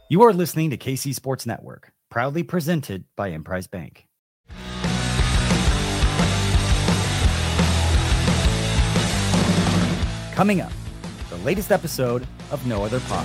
You are listening to KC Sports Network, proudly presented by Emprise Bank. Coming up, the latest episode of No Other Pod.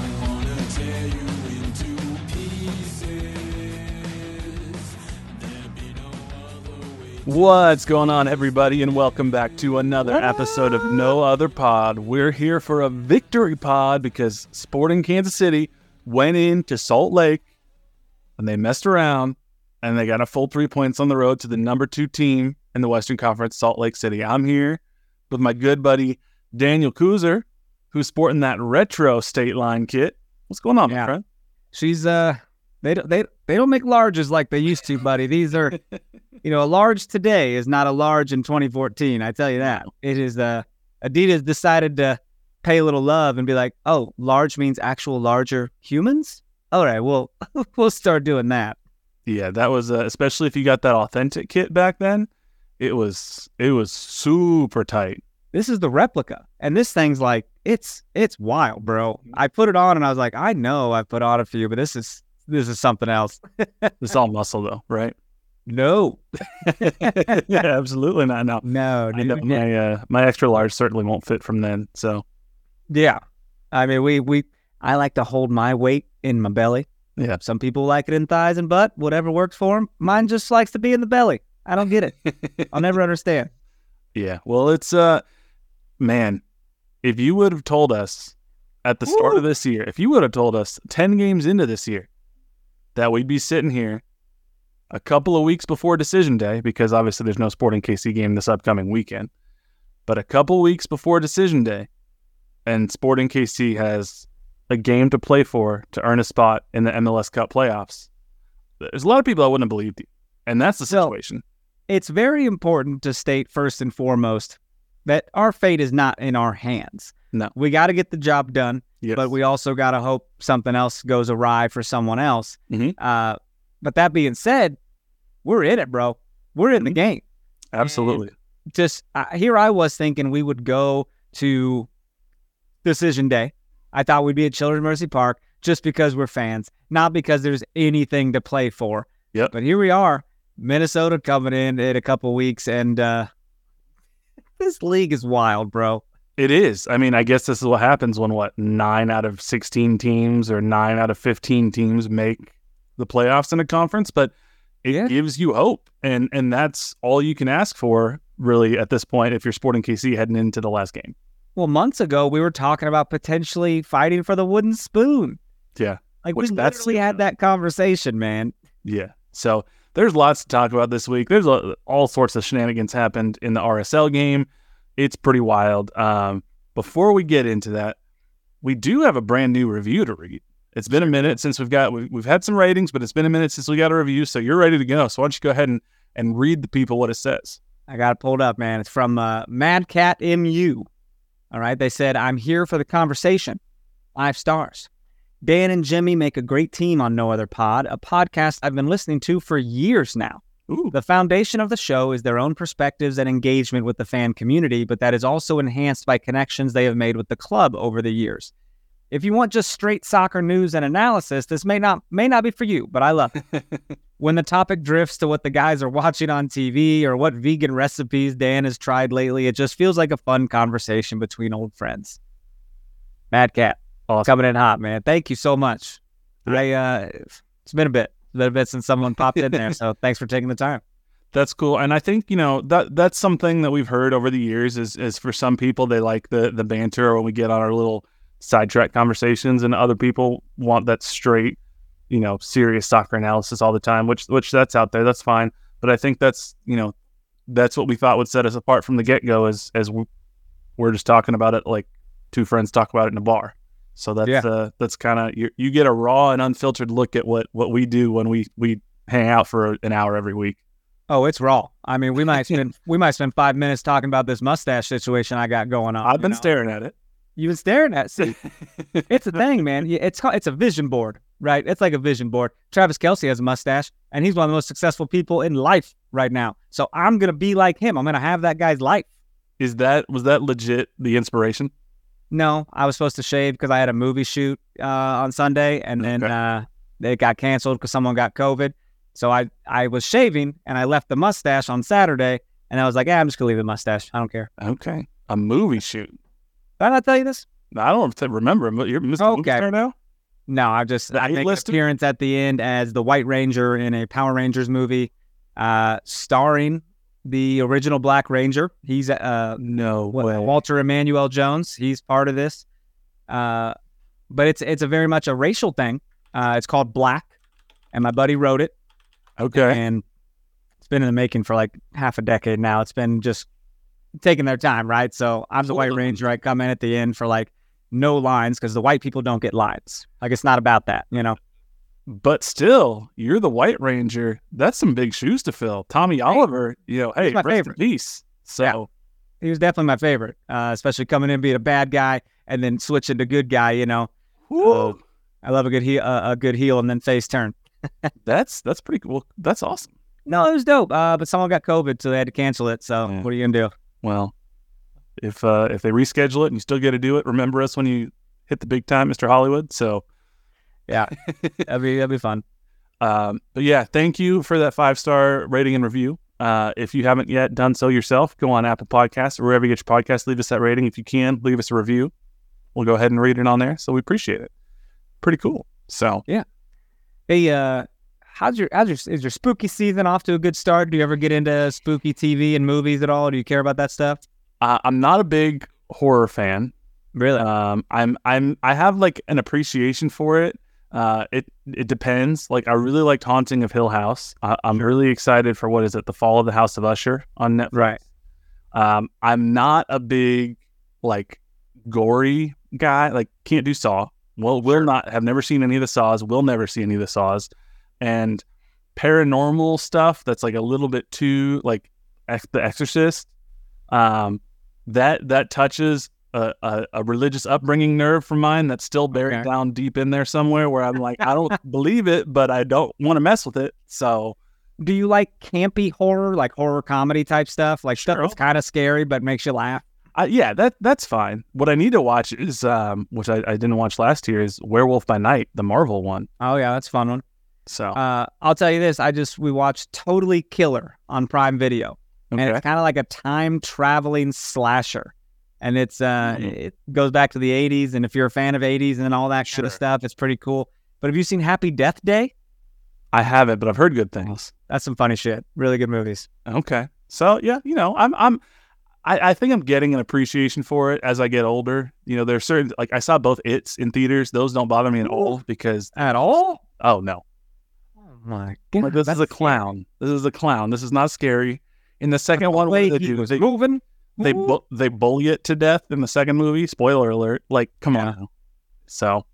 What's going on, everybody, and welcome back to another episode of No Other Pod. We're here for a victory pod because Sporting Kansas City went into Salt Lake and they messed around and they got a full 3 points on the road to the number 2 team in the Western Conference, Salt Lake City. I'm here with my good buddy Daniel Kuzer, who's sporting that retro State Line kit. What's going on, my friend? She's they don't make larges like they used to, buddy. These are, a large today is not a large in 2014. I tell you that. It is Adidas decided to pay a little love and be like, oh, large means actual larger humans. All right, well, we'll start doing that. Yeah, that was especially if you got that authentic kit back then. It was super tight. This is the replica, and this thing's like it's wild, bro. I put it on and I was like, I know I put on a few, but this is something else. It's all muscle though, right? No. Yeah, absolutely not. No. I know my extra large certainly won't fit from then. So yeah, I mean I like to hold my weight in my belly. Yeah, some people like it in thighs and butt, whatever works for them. Mine just likes to be in the belly. I don't get it. I'll never understand. Yeah, well, it's man, if you would have told us at the start of this year, if you would have told us 10 games into this year that we'd be sitting here a couple of weeks before decision day, because obviously there's no Sporting KC game this upcoming weekend, but a couple weeks before decision day, and Sporting KC has a game to play for to earn a spot in the MLS Cup playoffs, there's a lot of people that wouldn't have believed you, and that's the situation. It's very important to state first and foremost that our fate is not in our hands. No. We got to get the job done, yes, but we also got to hope something else goes awry for someone else. Mm-hmm. But that being said, we're in it, bro. We're in the game. Absolutely. And just here I was thinking we would go to decision day. I thought we'd be at Children's Mercy Park just because we're fans, not because there's anything to play for. Yep. But here we are, Minnesota coming in a couple weeks, and this league is wild, bro. It is. I mean, I guess this is what happens when 9 out of 16 teams or 9 out of 15 teams make the playoffs in a conference, but it gives you hope, and that's all you can ask for, really, at this point, if you're Sporting KC heading into the last game. Well, months ago, we were talking about potentially fighting for the wooden spoon. Yeah. Like, we literally had that conversation, man. Yeah. So there's lots to talk about this week. There's all sorts of shenanigans happened in the RSL game. It's pretty wild. Before we get into that, we do have a brand new review to read. It's been a minute since we've had some ratings, but it's been a minute since we got a review, so you're ready to go. So why don't you go ahead and read the people what it says. I got it pulled up, man. It's from Mad Cat MU. All right, they said, I'm here for the conversation. 5 stars. Dan and Jimmy make a great team on No Other Pod, a podcast I've been listening to for years now. Ooh. The foundation of the show is their own perspectives and engagement with the fan community, but that is also enhanced by connections they have made with the club over the years. If you want just straight soccer news and analysis, this may not be for you, but I love it. When the topic drifts to what the guys are watching on TV or what vegan recipes Dan has tried lately, it just feels like a fun conversation between old friends. Mad Cat, awesome. Coming in hot, man. Thank you so much. It's been a bit since someone popped in there, so thanks for taking the time. That's cool. And I think, that's something that we've heard over the years is for some people, they like the banter when we get on our little sidetrack conversations, and other people want that straight, serious soccer analysis all the time, which that's out there. That's fine. But I think that's what we thought would set us apart from the get-go as we're just talking about it like two friends talk about it in a bar. So that's kind of, you get a raw and unfiltered look at what we do when we hang out for an hour every week. Oh, it's raw. I mean, we might spend 5 minutes talking about this mustache situation I got going on. I've been staring at it. You've been staring at it. See, it's a thing, man. It's a vision board, right? It's like a vision board. Travis Kelce has a mustache, and he's one of the most successful people in life right now. So I'm going to be like him. I'm going to have that guy's life. Was that legit the inspiration? No, I was supposed to shave because I had a movie shoot on Sunday, and then It got canceled because someone got COVID. So I was shaving and I left the mustache on Saturday, and I was like, I'm just gonna leave the mustache. I don't care. Okay. A movie shoot. Did I not tell you this? I don't remember. You're Mr. Movie Star now? No, I make an appearance at the end as the White Ranger in a Power Rangers movie, starring the original Black Ranger. He's No way. Walter Emmanuel Jones. He's part of this, but it's a very much a racial thing. It's called Black, and my buddy wrote it. Okay. And it's been in the making for like half a decade now. It's been just taking their time, right? So I'm the White Ranger. I come in at the end for like no lines because the white people don't get lines. Like, it's not about that, you know? But still, you're the White Ranger. That's some big shoes to fill. Tommy Oliver, hey, my rest favorite. in peace. So Yeah. He was definitely my favorite, especially coming in being a bad guy and then switching to good guy, you know? I love a good heel and then face turn. that's pretty cool. That's awesome. No, it was dope. But someone got COVID, so they had to cancel it. So Yeah. what are you gonna do? Well, if they reschedule it and you still get to do it, remember us when you hit the big time, Mr. Hollywood. So Yeah, that'd be fun. but yeah, thank you for that 5-star rating and review. If you haven't yet done so yourself, go on Apple Podcasts or wherever you get your podcast, leave us that rating. If you can, leave us a review. We'll go ahead and read it on there. So we appreciate it. Pretty cool. So Hey, is your spooky season off to a good start? Do you ever get into spooky TV and movies at all? Do you care about that stuff? I'm not a big horror fan. Really? I have like an appreciation for it. It depends. Like, I really liked Haunting of Hill House. I'm really excited for The Fall of the House of Usher on Netflix. Right. I'm not a big like gory guy. Like, can't do Saw. Will not have never seen any of the Saws. Will never see any of the Saws. And paranormal stuff that's like a little bit too like The Exorcist. That touches a religious upbringing nerve from mine that's still buried down deep in there somewhere, where I'm like, I don't believe it, but I don't want to mess with it. So, do you like campy horror, like horror comedy type stuff, like stuff that's kind of scary but makes you laugh? Yeah, that's fine. What I need to watch is, which I didn't watch last year, is Werewolf by Night, the Marvel one. Oh yeah, that's a fun one. So I'll tell you this: we watched Totally Killer on Prime Video, and it's kind of like a time traveling slasher, and it's it goes back to the '80s. And if you're a fan of '80s and all that kind of stuff, it's pretty cool. But have you seen Happy Death Day? I haven't, but I've heard good things. That's some funny shit. Really good movies. Okay, so yeah, I think I'm getting an appreciation for it as I get older. There's certain, like, I saw both It's in theaters. Those don't bother me at all because at all. Oh no. Oh my god. Like, this is a clown. This is a clown. This is not scary. In the second one, what he was moving. They bully it to death in the second movie. Spoiler alert. Like, come on now. So,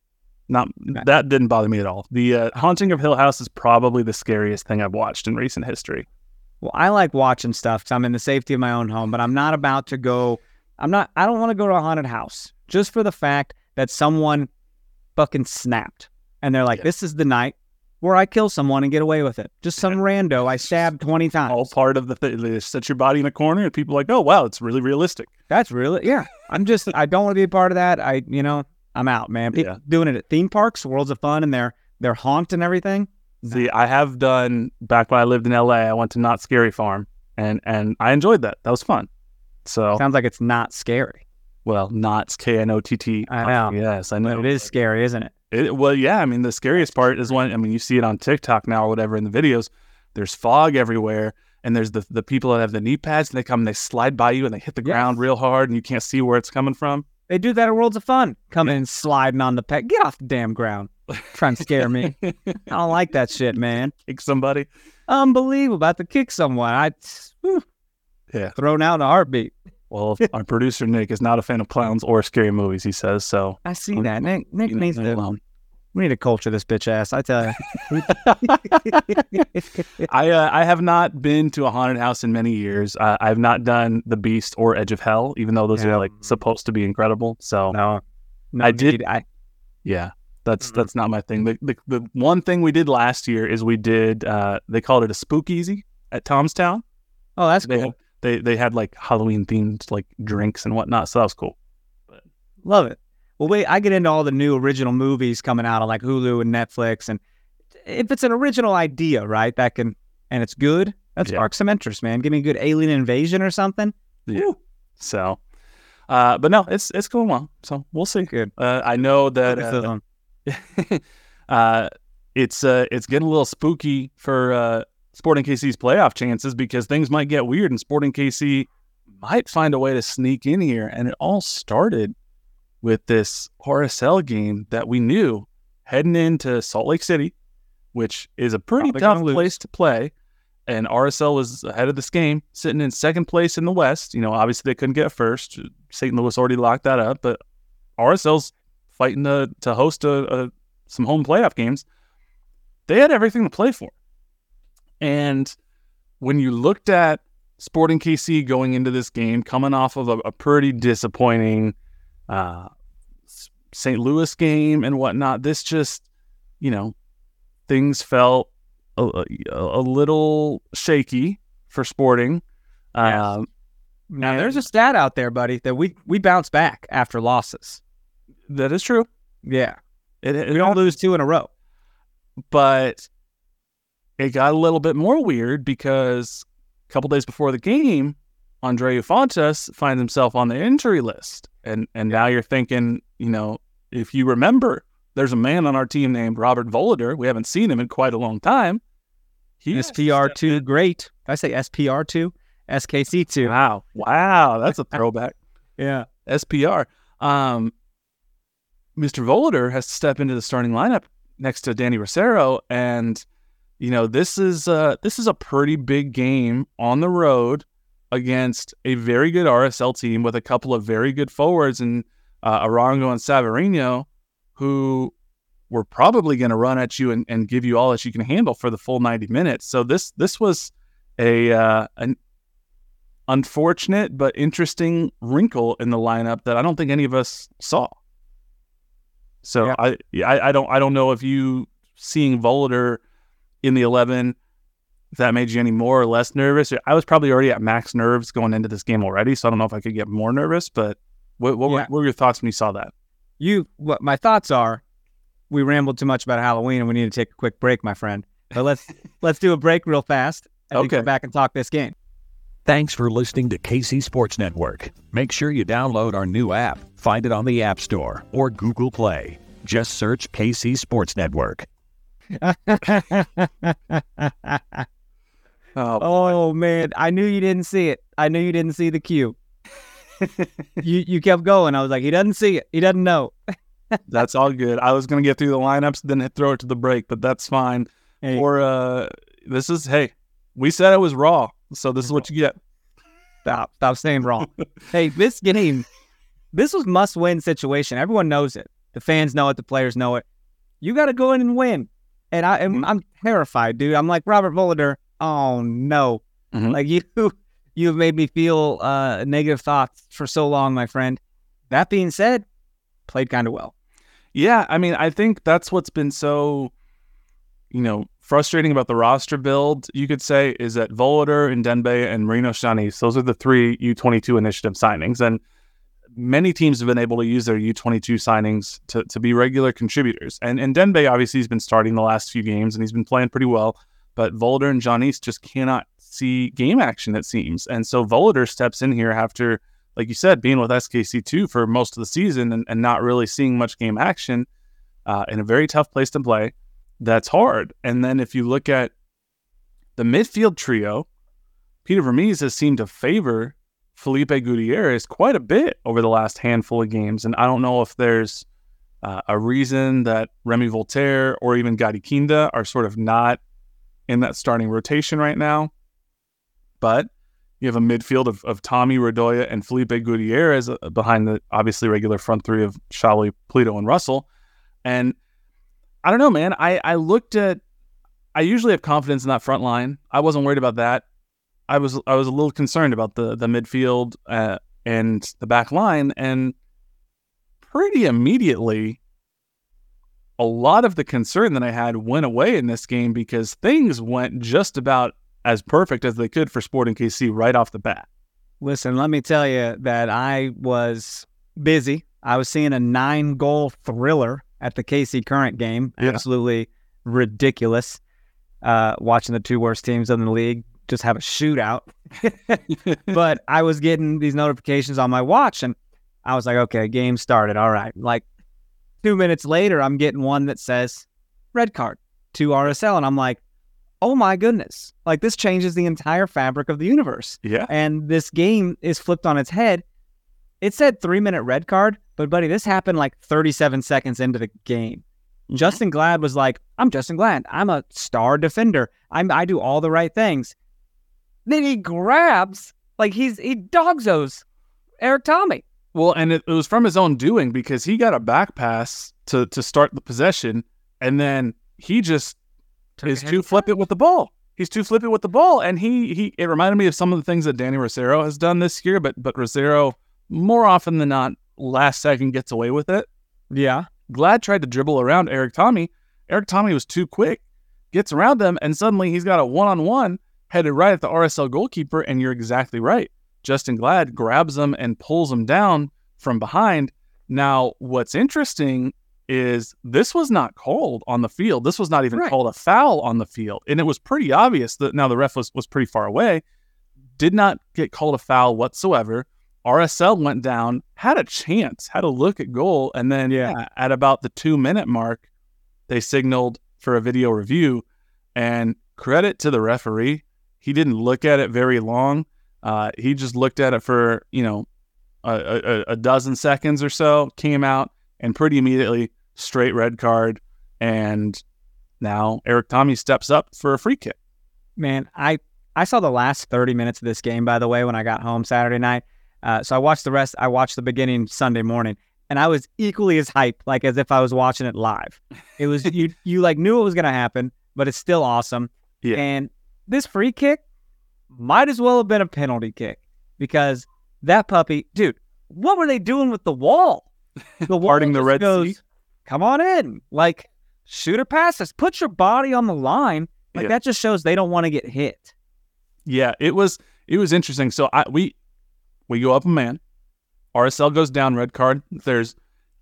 that didn't bother me at all. The Haunting of Hill House is probably the scariest thing I've watched in recent history. Well, I like watching stuff because I'm in the safety of my own home, but I'm not about to go. I don't want to go to a haunted house just for the fact that someone fucking snapped. And they're like, this is the night where I kill someone and get away with it. Just some rando I stabbed 20 times. All part of the thing. They set your body in a corner and people are like, oh, wow, it's really realistic. That's really, yeah. I don't want to be a part of that. I'm out, man. People doing it at theme parks, Worlds of Fun, and they're haunting everything. See, I have done, back when I lived in LA, I went to Not Scary Farm, and I enjoyed that. That was fun. So sounds like it's not scary. Well, Knott's Knott. I know. Yes, I know. But it is scary, isn't it? Well, yeah. I mean, the scariest part is when, you see it on TikTok now or whatever in the videos, there's fog everywhere, and there's the people that have the knee pads, and they come and they slide by you, and they hit the ground real hard, and you can't see where it's coming from. They do that at Worlds of Fun. Coming and sliding on the peg. Get off the damn ground. Trying to scare me. I don't like that shit, man. Kick somebody. Unbelievable. About to kick someone. Thrown out in a heartbeat. Well, our producer Nick is not a fan of clowns or scary movies, he says. So I see that. Nick needs to. We need to culture this bitch ass. I tell you. I have not been to a haunted house in many years. I've not done The Beast or Edge of Hell, even though those are like supposed to be incredible. So no I did. That's not my thing. The one thing we did last year is we did. They called it a Spookeasy at Tomstown. Oh, that's cool. They had like Halloween themed like drinks and whatnot. So that was cool. Love it. well, wait, I get into all the new original movies coming out on like Hulu and Netflix. And if it's an original idea, right, and it's good, that sparks some interest, man. Give me a good alien invasion or something. Yeah. Woo. So, but no, it's going well. So we'll see. Good. I know that it's getting a little spooky for Sporting KC's playoff chances because things might get weird and Sporting KC might find a way to sneak in here. And it all started with this RSL game that we knew heading into Salt Lake City, which is a pretty tough place to play. And RSL was ahead of this game, sitting in second place in the West. Obviously they couldn't get first. St. Louis already locked that up, but RSL's fighting to host some home playoff games. They had everything to play for. And when you looked at Sporting KC going into this game, coming off of a pretty disappointing St. Louis game and whatnot, this just, things felt a little shaky for Sporting. Now, there's a stat out there, buddy, that we bounce back after losses. That is true. Yeah. We don't lose 2 in a row. But it got a little bit more weird because a couple days before the game, Andreu Fontes finds himself on the injury list. And now you're thinking, if you remember, there's a man on our team named Robert Voloder. We haven't seen him in quite a long time. SPR2 great. Did I say SPR2? SKC2. Wow. That's a throwback. Yeah. SPR. Mr. Voloder has to step into the starting lineup next to Danny Rosero. And, this is a pretty big game on the road against a very good RSL team with a couple of very good forwards and Arango and Savarino, who were probably going to run at you and give you all that you can handle for the full 90 minutes. So this was an unfortunate but interesting wrinkle in the lineup that I don't think any of us saw. So yeah. I don't know if you seeing Voloder in the 11, if that made you any more or less nervous. I was probably already at max nerves going into this game already, so I don't know if I could get more nervous. But what were your thoughts when you saw that? What my thoughts are, we rambled too much about Halloween and we need to take a quick break, my friend. But let's do a break real fast and come back and talk this game. Thanks for listening to KC Sports Network. Make sure you download our new app. Find it on the App Store or Google Play. Just search KC Sports Network. Oh man, I knew you didn't see it. I knew you didn't see the cue. You kept going. I was like, he doesn't see it. He doesn't know. That's all good. I was going to get through the lineups, then throw it to the break, but that's fine. Hey. Or we said it was raw, so this is what you get. Stop saying wrong. Hey, this game, this was must-win situation. Everyone knows it. The fans know it. The players know it. You got to go in and win. And I'm terrified, dude. I'm like, Robert Voloder, oh no. Mm-hmm. Like you've made me feel negative thoughts for so long, my friend. That being said, played kind of well. Yeah, I mean, I think that's what's been so, frustrating about the roster build, you could say, is that Voloder, Ndenbe, and Marino Shanis, those are the 3 U22 initiative signings. And many teams have been able to use their U22 signings to be regular contributors. And Ndenbe obviously has been starting the last few games and he's been playing pretty well, but Voloder and Shanis just cannot see game action, it seems. And so Voloder steps in here after, like you said, being with SKC2 for most of the season and not really seeing much game action in a very tough place to play. That's hard. And then if you look at the midfield trio, Peter Vermes has seemed to favor Felipe Gutierrez quite a bit over the last handful of games. And I don't know if there's a reason that Remy Voltaire or even Gadi Kinda are sort of not in that starting rotation right now. But you have a midfield of Tommy Radoya and Felipe Gutierrez behind the obviously regular front 3 of Shalui, Polito, and Russell. And I don't know, man. I usually have confidence in that front line. I wasn't worried about that. I was a little concerned about the midfield and the back line, and pretty immediately, a lot of the concern that I had went away in this game because things went just about as perfect as they could for Sporting KC right off the bat. Listen, let me tell you that I was busy I was seeing a 9-goal thriller at the KC Current game. Yeah. Absolutely ridiculous. Watching the two worst teams in the league just have a shootout. But I was getting these notifications on my watch, and I was like, okay, game started. All right. Like 2 minutes later, I'm getting one that says red card to RSL. And I'm like, oh my goodness. Like, this changes the entire fabric of the universe. Yeah. And this game is flipped on its head. It said 3-minute red card, but buddy, this happened like 37 seconds into the game. Justen Glad was like, I'm Justen Glad. I'm a star defender. I do all the right things. Then he grabs, like he dogzos Eric Tommy. Well, and it was from his own doing, because he got a back pass to start the possession, and then he just is too flippant with the ball. He's too flippant with the ball, and it reminded me of some of the things that Danny Rosero has done this year, but Rosero, more often than not, last second gets away with it. Yeah. Glad tried to dribble around Eric Tommy. Eric Tommy was too quick, gets around them, and suddenly he's got a one-on-one headed right at the RSL goalkeeper, and you're exactly right. Justen Glad grabs him and pulls him down from behind. Now, what's interesting is this was not called on the field. This was not even called a foul on the field. And it was pretty obvious that now the ref was pretty far away, did not get called a foul whatsoever. RSL went down, had a chance, had a look at goal, and then at about the 2-minute mark, they signaled for a video review. And credit to the referee, he didn't look at it very long. He just looked at it for a dozen seconds or so, came out, and pretty immediately straight red card. And now Eric Tommy steps up for a free kick. Man, I saw the last 30 minutes of this game, by the way, when I got home Saturday night. So I watched the rest. I watched the beginning Sunday morning, and I was equally as hyped, like as if I was watching it live. It was you like knew it was going to happen, but it's still awesome. Yeah. And this free kick might as well have been a penalty kick, because that puppy, dude, what were they doing with the wall? The wall Parting the Red Sea. Come on in, like shoot or pass us. Put your body on the line. Like that just shows they don't want to get hit. Yeah, it was interesting. So we go up a man. RSL goes down, red card. There's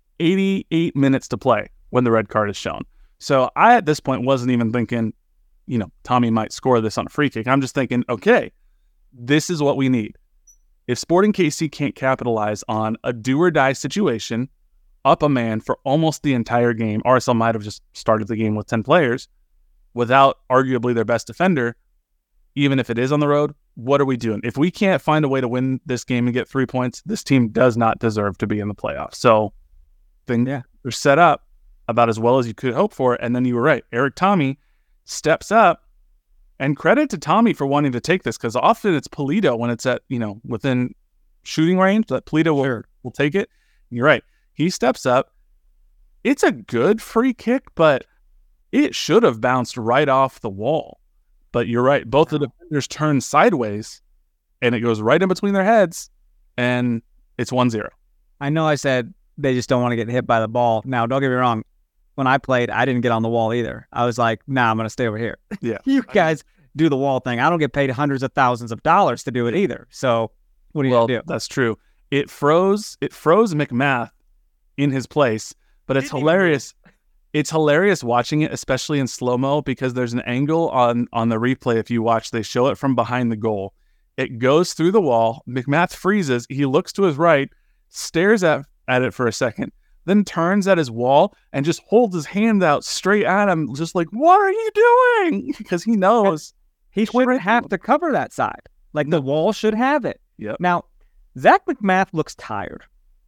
88 minutes to play when the red card is shown. So I, at this point, wasn't even thinking, Tommy might score this on a free kick. I'm just thinking, okay, this is what we need. If Sporting KC can't capitalize on a do-or-die situation, up a man for almost the entire game, RSL might have just started the game with 10 players without arguably their best defender, even if it is on the road. What are we doing? If we can't find a way to win this game and get 3 points, this team does not deserve to be in the playoffs. So they're set up about as well as you could hope for. And then you were right. Eric Tommy steps up, and credit to Tommy for wanting to take this, because often it's Pulido when it's at, within shooting range, that Pulido will take it. And you're right. He steps up. It's a good free kick, but it should have bounced right off the wall. But you're right. Both the defenders turn sideways, and it goes right in between their heads, and it's 1-0. I know I said they just don't want to get hit by the ball. Now, don't get me wrong. When I played, I didn't get on the wall either. I was like, nah, I'm going to stay over here. Yeah. You guys do the wall thing. I don't get paid hundreds of thousands of dollars to do it either. So what do you do? That's true. It froze McMath in his place, but it's hilarious. It's hilarious watching it, especially in slow-mo, because there's an angle on the replay. If you watch, they show it from behind the goal. It goes through the wall. McMath freezes. He looks to his right, stares at it for a second, then turns at his wall and just holds his hand out straight at him, just like, what are you doing? Because he knows. He shouldn't have to cover that side. Like, the wall should have it. Yep. Now, Zach McMath looks tired.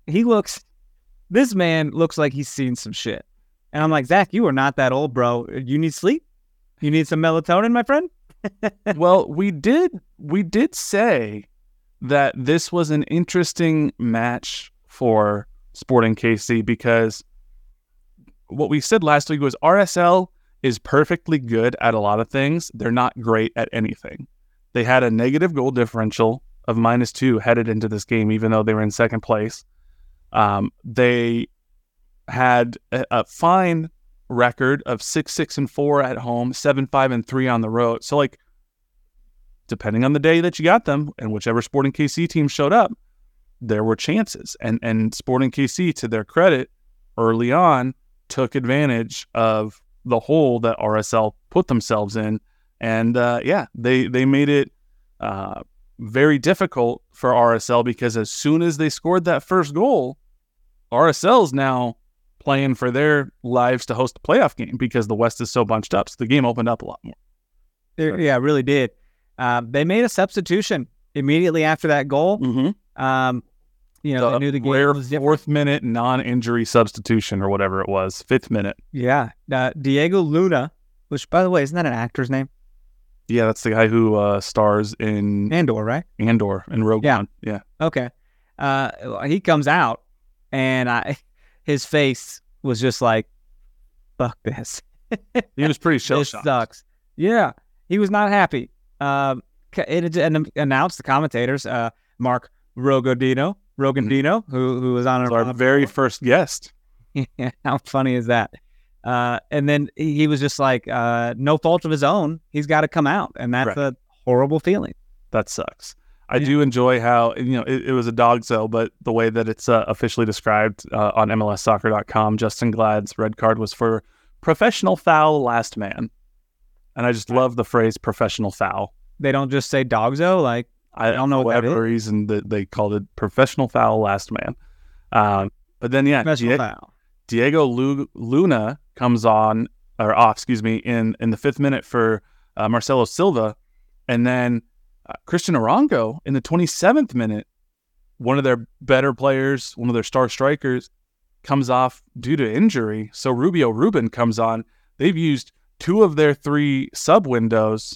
This man looks like he's seen some shit. And I'm like, Zach, you are not that old, bro. You need sleep? You need some melatonin, my friend? Well, we did say that this was an interesting match for Sporting KC, because what we said last week was RSL is perfectly good at a lot of things. They're not great at anything. They had a negative goal differential of -2 headed into this game, even though they were in second place. They had a fine record of 6-6-4 at home, 7-5-3 on the road. So, depending on the day that you got them and whichever Sporting KC team showed up, there were chances. And Sporting KC, to their credit, early on, took advantage of the hole that RSL put themselves in. And they made it very difficult for RSL, because as soon as they scored that first goal, RSL's now playing for their lives to host a playoff game because the West is so bunched up. So the game opened up a lot more. Yeah, it really did. They made a substitution immediately after that goal. Mm-hmm. They knew the game rare was different. 4th minute non-injury substitution or whatever it was, 5th minute. Yeah. Diego Luna, which, by the way, isn't that an actor's name? Yeah, that's the guy who stars in Andor, right? Andor and Rogue One. Yeah. Okay. He comes out, and his face was just like, fuck this. He was pretty This shell-shocked. sucks. Yeah. He was not happy. It announced the commentators, Mark Rogandino, who was on our very first guest. Yeah, how funny is that? And then he was just like, no fault of his own, he's got to come out, and that's a horrible feeling. That sucks. I do enjoy how, it was a dog cell, but the way that it's officially described on MLSsoccer.com, Justin Glad's red card was for professional foul last man. And I just love the phrase professional foul. They don't just say dogzo, like, I don't know what that is. For whatever reason that they called it professional foul last man. But then, Professional foul. Diego Luna comes on, or off, in the 5th minute for Marcelo Silva. And then Christian Arango in the 27th minute, one of their better players, one of their star strikers, comes off due to injury. So Rubio Rubin comes on. They've used 2 of their 3 sub windows,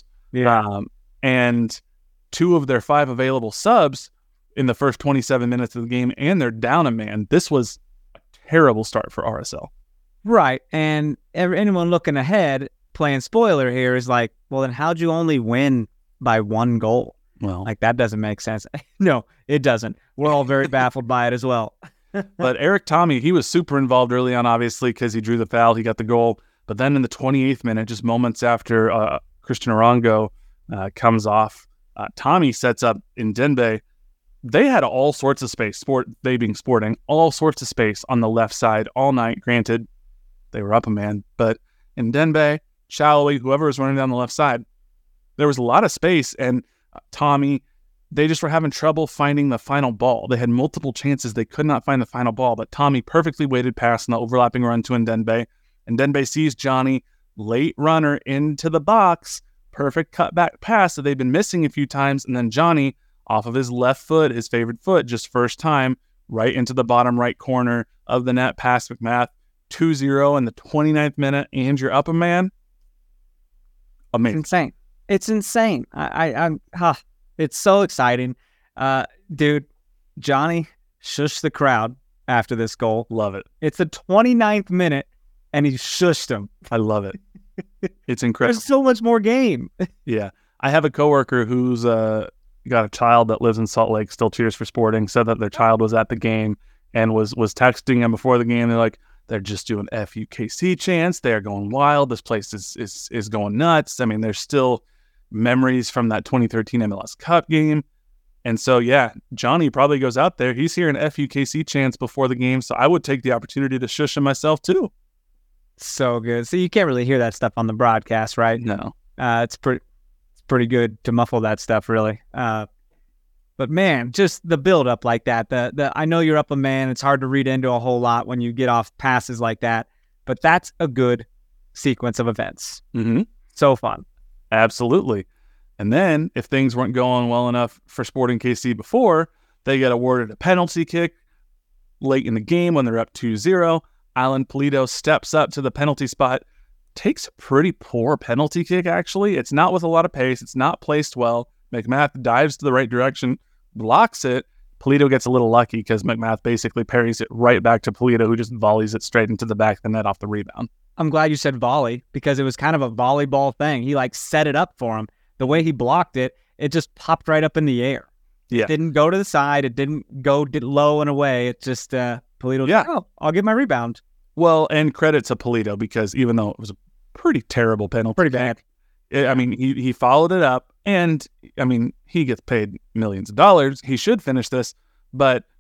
and 2 of their 5 available subs in the first 27 minutes of the game, and they're down a man. This was a terrible start for RSL. Right. And anyone looking ahead, playing spoiler here, is like, well, then how'd you only win by 1 goal? Well, like, that doesn't make sense. No, it doesn't. We're all very baffled by it as well. But Eric Tommy, he was super involved early on, obviously, because he drew the foul, he got the goal. But then in the 28th minute, just moments after Christian Arango comes off, Tommy sets up Ndembe. They had all sorts of space, they being Sporting, all sorts of space on the left side all night. Granted, they were up a man, but Ndembe, Shallowy, whoever was running down the left side, there was a lot of space, and Tommy, they just were having trouble finding the final ball. They had multiple chances. They could not find the final ball, but Tommy perfectly weighted pass in the overlapping run to Ndembe. Ndembe sees Johnny, late runner into the box, perfect cutback pass that they've been missing a few times, and then Johnny, off of his left foot, his favorite foot, just first time, right into the bottom right corner of the net, past McMath, 2-0 in the 29th minute, and you're up a man. Amazing. It's insane. It's so exciting. Dude, Johnny shushed the crowd after this goal. Love it. It's the 29th minute, and he shushed him. I love it. It's incredible. There's so much more game. Yeah. I have a coworker who's got a child that lives in Salt Lake, still cheers for Sporting, said that their child was at the game and was texting him before the game. They're like, they're just doing FUKC chants. They're going wild. This place is going nuts. I mean, there's still memories from that 2013 MLS Cup game. And so, yeah, Johnny probably goes out there. He's hearing FUKC chants before the game. So I would take the opportunity to shush him myself too. So good. So you can't really hear that stuff on the broadcast, right? No. It's pretty good to muffle that stuff, really. But man, just the build up like that. I know you're up a man. It's hard to read into a whole lot when you get off passes like that. But that's a good sequence of events. Mm-hmm. So fun. Absolutely. And then if things weren't going well enough for Sporting KC before, they get awarded a penalty kick late in the game when they're up 2-0. Alan Pulido steps up to the penalty spot, takes a pretty poor penalty kick, actually. It's not with a lot of pace. It's not placed well. McMath dives to the right direction, blocks it. Pulido gets a little lucky because McMath basically parries it right back to Pulido, who just volleys it straight into the back of the net off the rebound. I'm glad you said volley because it was kind of a volleyball thing. He set it up for him. The way he blocked it, it just popped right up in the air. Yeah. It didn't go to the side. It didn't go low and away. It just, Pulido, I'll get my rebound. Well, and credit to Pulido because even though it was a pretty terrible penalty. Pretty bad. I mean, he followed it up, and I mean, he gets paid millions of dollars. He should finish this, but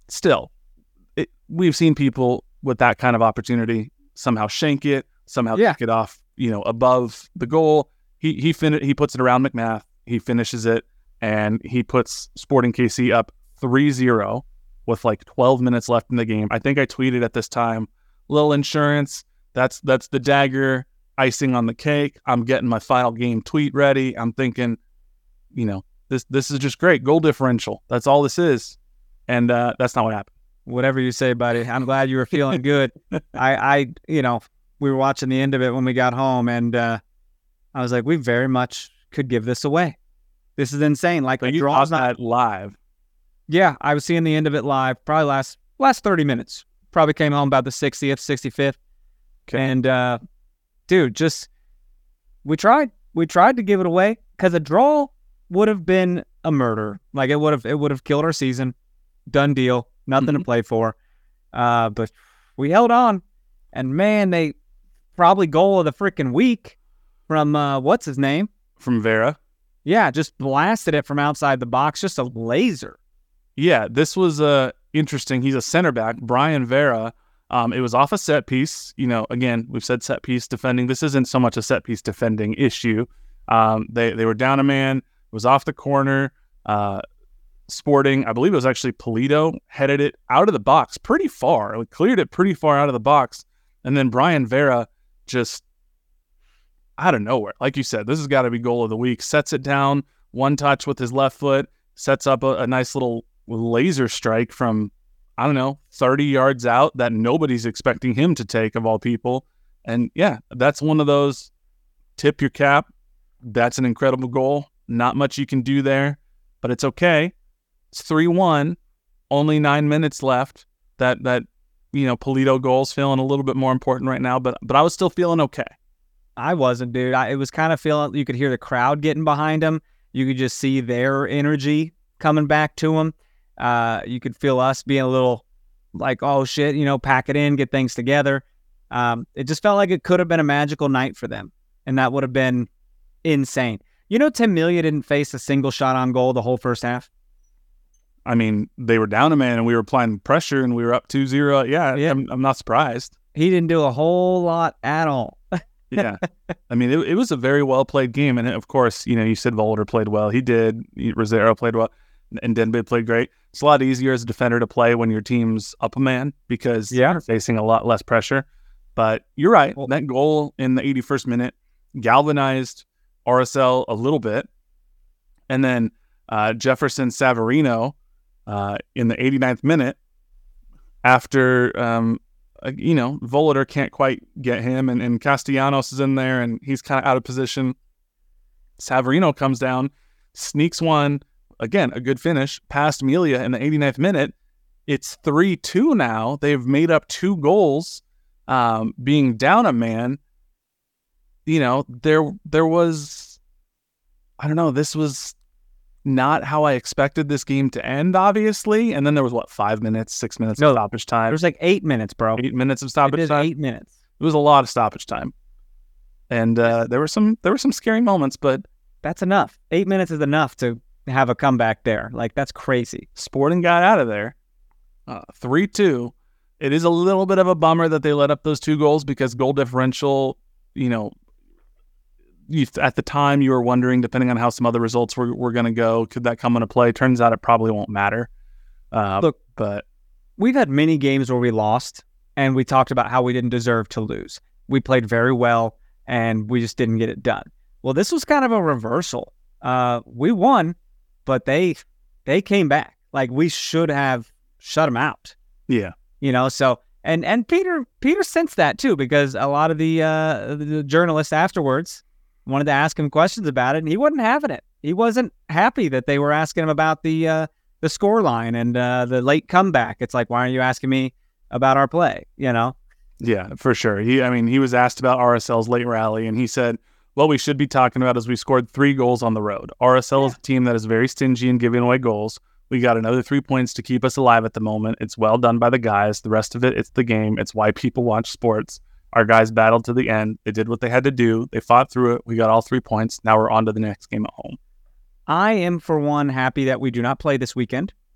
still, we've seen people with that kind of opportunity somehow shank it, somehow kick it off, above the goal. He puts it around McMath. He finishes it, and he puts Sporting KC up 3-0 with like 12 minutes left in the game. I think I tweeted at this time, little insurance. That's the dagger, icing on the cake. I'm getting my final game tweet ready. I'm thinking, this is just great. Goal differential. That's all this is. And that's not what happened. Whatever you say, buddy. I'm glad you were feeling good. We were watching the end of it when we got home, and I was like, we very much could give this away. This is insane. Like, you watched that live. Yeah, I was seeing the end of it live, probably last 30 minutes. Probably came home about the 60th, 65th. Okay. And, dude, we tried to give it away, because a draw would have been a murder. Like, it would have killed our season. Done deal. Nothing to play for. But we held on, and man, they probably goal of the freaking week from, what's his name? From Vera. Yeah, just blasted it from outside the box. Just a laser. Yeah, this was interesting. He's a center back, Brian Vera. It was off a set piece. Again, we've said set piece defending. This isn't so much a set piece defending issue. They were down a man. It was off the corner. Sporting, I believe it was actually Polito, headed it out of the box pretty far. It cleared it pretty far out of the box. And then Brian Vera just out of nowhere, like you said, this has got to be goal of the week. Sets it down, one touch with his left foot, sets up a nice little laser strike from, 30 yards out that nobody's expecting him to take, of all people. And yeah, that's one of those, tip your cap. That's an incredible goal. Not much you can do there, but it's okay. It's 3-1, only 9 minutes left. That Polito goal's feeling a little bit more important right now, but I was still feeling okay. I wasn't, dude. It was kind of feeling, you could hear the crowd getting behind him. You could just see their energy coming back to him. You could feel us being a little like, oh shit, pack it in, get things together. It just felt like it could have been a magical night for them, and that would have been insane. Tim Melia didn't face a single shot on goal the whole first half. I mean, they were down a man, and we were applying pressure, and we were up 2-0. Yeah. I'm not surprised. He didn't do a whole lot at all. Yeah. I mean, it was a very well-played game, and of course, you said Volter played well. He did. Rosero played well, and Denby played great. It's a lot easier as a defender to play when your team's up a man, because you're facing a lot less pressure. But you're right. That goal in the 81st minute galvanized RSL a little bit. And then Jefferson Savarino in the 89th minute, after, Volater can't quite get him, and Castellanos is in there, and he's kind of out of position. Savarino comes down, sneaks one, again, a good finish, past Melia in the 89th minute. It's 3-2 now. They've made up 2 goals, being down a man. There was, I don't know, this was not how I expected this game to end, obviously. And then there was, 5 minutes, 6 minutes of stoppage time? There was like 8 minutes, bro. 8 minutes of stoppage time? 8 minutes. It was a lot of stoppage time. And there were some scary moments, but that's enough. 8 minutes is enough to have a comeback there. Like, that's crazy. Sporting got out of there. 3-2. It is a little bit of a bummer that they let up those 2 goals, because goal differential, at the time you were wondering, depending on how some other results were going to go, could that come into play? Turns out it probably won't matter. Look, but we've had many games where we lost, and we talked about how we didn't deserve to lose. We played very well, and we just didn't get it done. Well, this was kind of a reversal. We won, but they came back. Like, we should have shut them out. Yeah. So and Peter sensed that too, because a lot of the journalists afterwards wanted to ask him questions about it, and he wasn't having it. He wasn't happy that they were asking him about the score line and the late comeback. It's like, why aren't you asking me about our play? Yeah, for sure. He was asked about RSL's late rally, and he said, what we should be talking about is we scored 3 goals on the road. RSL is a team that is very stingy in giving away goals. We got another 3 points to keep us alive at the moment. It's well done by the guys. The rest of it, it's the game. It's why people watch sports. Our guys battled to the end. They did what they had to do. They fought through it. We got all 3 points. Now we're on to the next game at home. I am, for one, happy that we do not play this weekend.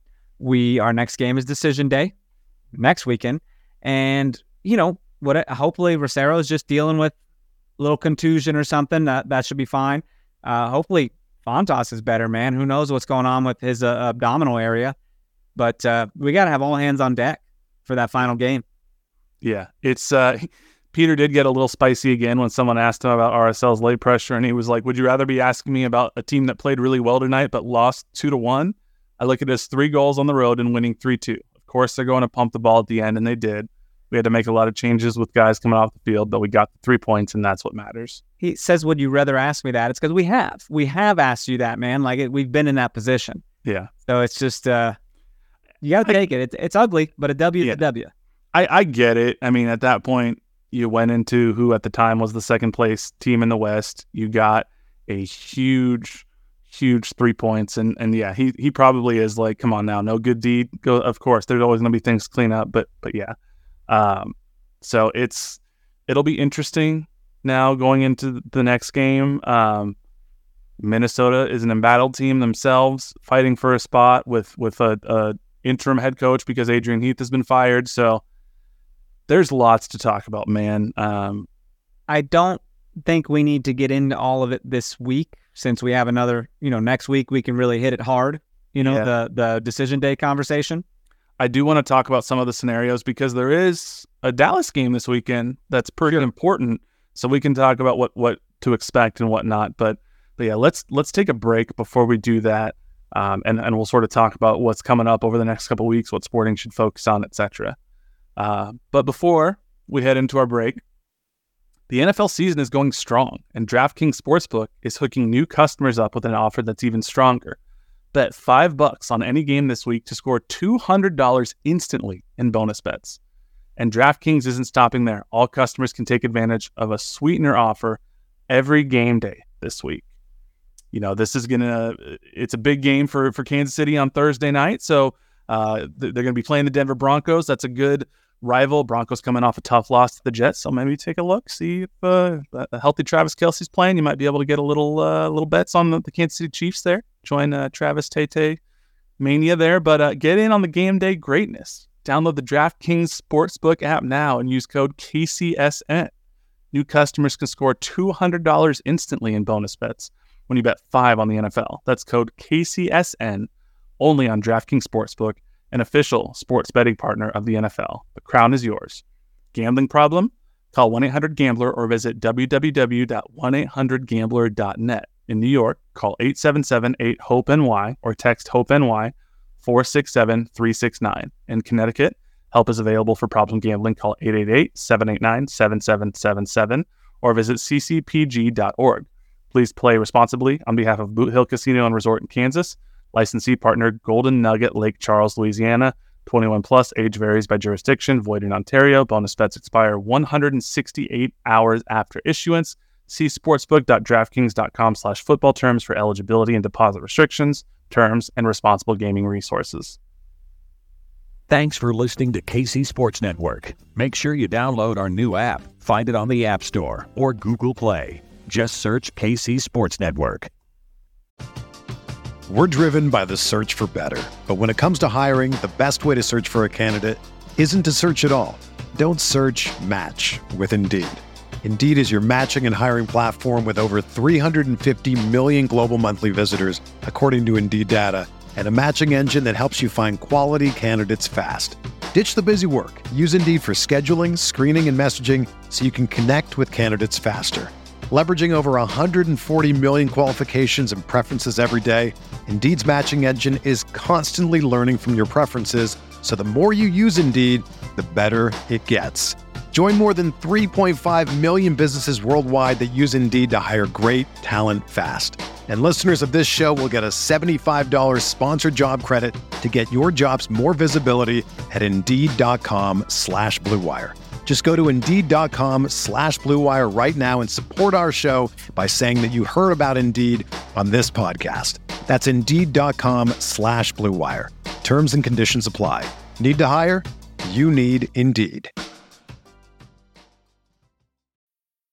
our next game is Decision Day next weekend. And, hopefully Rosero is just dealing with a little contusion or something. That should be fine. Hopefully Fontas is better, man. Who knows what's going on with his abdominal area. But we got to have all hands on deck for that final game. Yeah, it's Peter did get a little spicy again when someone asked him about RSL's late pressure, and he was like, would you rather be asking me about a team that played really well tonight but lost 2-1? I look at it as 3 goals on the road and winning 3-2. Of course, they're going to pump the ball at the end, and they did. We had to make a lot of changes with guys coming off the field, but we got the 3 points, and that's what matters. He says, would you rather ask me that? It's because we have. We have asked you that, man. We've been in that position. Yeah. So it's just, you got to take it. It's ugly, but a W is a W. I get it. I mean, at that point, you went into who at the time was the second place team in the West. You got a huge 3 points. And yeah, he probably is like, come on now, no good deed. Go. Of course, there's always going to be things to clean up, but yeah. So it'll be interesting now going into the next game. Minnesota is an embattled team themselves, fighting for a spot with a interim head coach because Adrian Heath has been fired. So there's lots to talk about, man. I don't think we need to get into all of it this week since we have another, next week we can really hit it hard, the Decision Day conversation. I do want to talk about some of the scenarios because there is a Dallas game this weekend that's pretty important. So we can talk about what to expect and what not. But yeah, let's take a break before we do that. And we'll sort of talk about what's coming up over the next couple of weeks, what Sporting should focus on, etc. But before we head into our break, the NFL season is going strong, and DraftKings Sportsbook is hooking new customers up with an offer that's even stronger. Bet $5 on any game this week to score $200 instantly in bonus bets. And DraftKings isn't stopping there. All customers can take advantage of a sweetener offer every game day this week. This is it's a big game for Kansas City on Thursday night. So they're going to be playing the Denver Broncos. That's a good rival. Broncos coming off a tough loss to the Jets. So maybe take a look, see if a healthy Travis Kelce's playing. You might be able to get a little bets on the Kansas City Chiefs there. Join Travis Tate mania there. But get in on the game day greatness. Download the DraftKings Sportsbook app now and use code KCSN. New customers can score $200 instantly in bonus bets when you bet $5 on the NFL. That's code KCSN only on DraftKings Sportsbook, an official sports betting partner of the NFL. The crown is yours. Gambling problem? Call 1-800-GAMBLER or visit www.1800gambler.net. In New York, call 877-8-HOPE-NY or text HOPE-NY 467-369. In Connecticut, help is available for problem gambling. Call 888-789-7777 or visit ccpg.org. Please play responsibly on behalf of Boot Hill Casino and Resort in Kansas. Licensee partner Golden Nugget, Lake Charles, Louisiana. 21 plus, age varies by jurisdiction, void in Ontario. Bonus bets expire 168 hours after issuance. See sportsbook.draftkings.com/football terms for eligibility and deposit restrictions, terms, and responsible gaming resources. Thanks for listening to KC Sports Network. Make sure you download our new app. Find it on the App Store or Google Play. Just search KC Sports Network. We're driven by the search for better. But when it comes to hiring, the best way to search for a candidate isn't to search at all. Don't search, match with Indeed. Indeed is your matching and hiring platform with over 350 million global monthly visitors, according to Indeed data, and a matching engine that helps you find quality candidates fast. Ditch the busy work. Use Indeed for scheduling, screening, and messaging so you can connect with candidates faster. Leveraging over 140 million qualifications and preferences every day, Indeed's matching engine is constantly learning from your preferences, so the more you use Indeed, the better it gets. Join more than 3.5 million businesses worldwide that use Indeed to hire great talent fast. And listeners of this show will get a $75 sponsored job credit to get your jobs more visibility at Indeed.com/Blue Wire. Just go to Indeed.com/Blue Wire right now and support our show by saying that you heard about Indeed on this podcast. That's Indeed.com/Blue Wire. Terms and conditions apply. Need to hire? You need Indeed.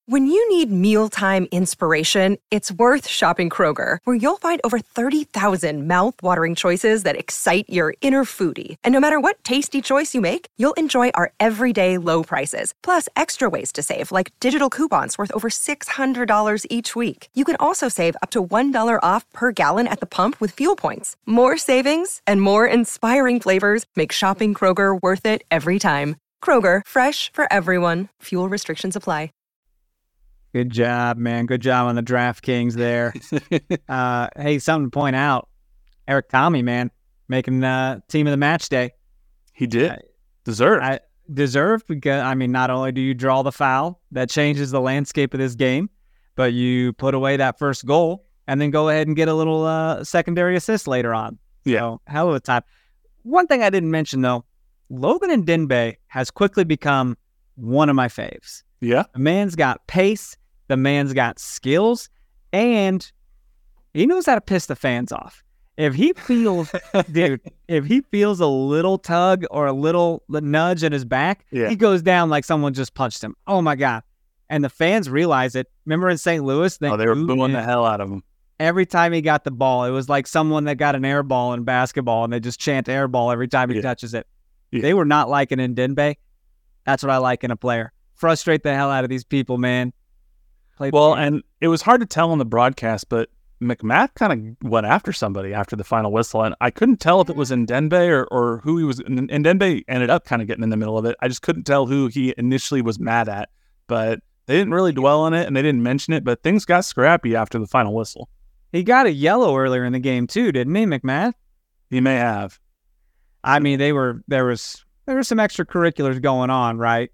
When you need mealtime inspiration, it's worth shopping Kroger, where you'll find over 30,000 mouth-watering choices that excite your inner foodie. And no matter what tasty choice you make, you'll enjoy our everyday low prices, plus extra ways to save, like digital coupons worth over $600 each week. You can also save up to $1 off per gallon at the pump with fuel points. More savings and more inspiring flavors make shopping Kroger worth it every time. Kroger, fresh for everyone. Fuel restrictions apply. Good job, man. Good job on the DraftKings there. Hey, something to point out. Eric Tommy, man, making team of the match day. He did. Deserved. Deserved because, I mean, not only do you draw the foul, that changes the landscape of this game, but you put away that first goal and then go ahead and get a little secondary assist later on. Yeah. So, hell of a time. One thing I didn't mention, though, Logan Ndenbe has quickly become one of my faves. Yeah. The man's got pace. The man's got skills, and he knows how to piss the fans off. If he feels, if he feels a little tug or a little nudge in his back, he goes down like someone just punched him. Oh my God. And the fans realize it. Remember in St. Louis? They were booing the hell out of him. Every time he got the ball, it was like someone that got an air ball in basketball, and they just chant air ball every time he touches it. Yeah. They were not liking Ndenbe. That's what I like in a player. Frustrate the hell out of these people, man. Well, and it was hard to tell on the broadcast, but McMath kind of went after somebody after the final whistle, and I couldn't tell if it was Ndenbe or who he was. And Ndenbe ended up kind of getting in the middle of it. I just couldn't tell who he initially was mad at, but they didn't really dwell on it, and they didn't mention it, but things got scrappy after the final whistle. He got a yellow earlier in the game, too, didn't he, McMath? He may have. I mean, there was some extracurriculars going on, right?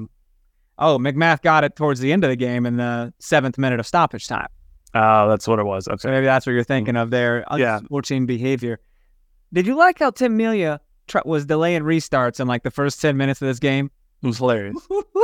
McMath got it towards the end of the game in the 7th minute of stoppage time. Oh, that's what it was. Okay. So maybe that's what you're thinking of there. Unsporting behavior. Did you like how Tim Melia was delaying restarts in like the first 10 minutes of this game? It was hilarious.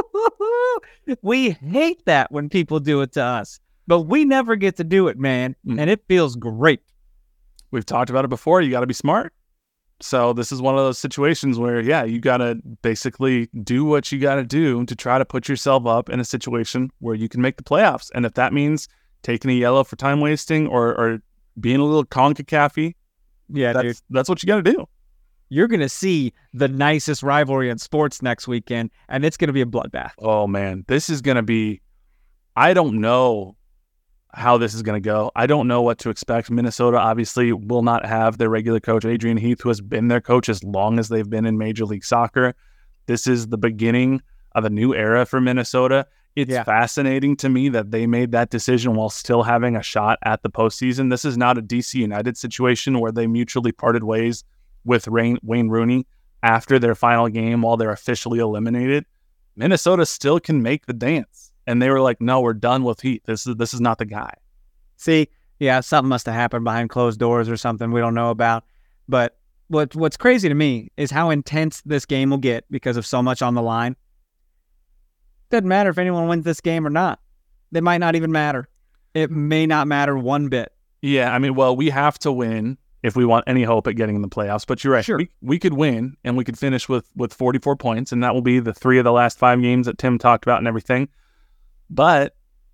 We hate that when people do it to us, but we never get to do it, man. And it feels great. We've talked about it before. You got to be smart. So this is one of those situations where, you got to basically do what you got to do to try to put yourself up in a situation where you can make the playoffs. And if that means taking a yellow for time wasting or being a little CONCACAF-y, that's what you got to do. You're going to see the nicest rivalry in sports next weekend, and it's going to be a bloodbath. Oh, man. This is going to be – I don't know how this is going to go. I don't know what to expect. Minnesota obviously will not have their regular coach, Adrian Heath, who has been their coach as long as they've been in Major League Soccer. This is the beginning of a new era for Minnesota. It's fascinating to me that they made that decision while still having a shot at the postseason. This is not a DC United situation where they mutually parted ways with Wayne Rooney after their final game while they're officially eliminated. Minnesota still can make the dance. And they were like, no, we're done with Heath. This is not the guy. See, something must have happened behind closed doors or something we don't know about. But what's crazy to me is how intense this game will get because of so much on the line. Doesn't matter if anyone wins this game or not. They might not even matter. It may not matter one bit. Yeah, I mean, well, we have to win if we want any hope at getting in the playoffs. But you're right. Sure. We could win, and we could finish with 44 points, and that will be the 3 of the last 5 games that Tim talked about and everything. But,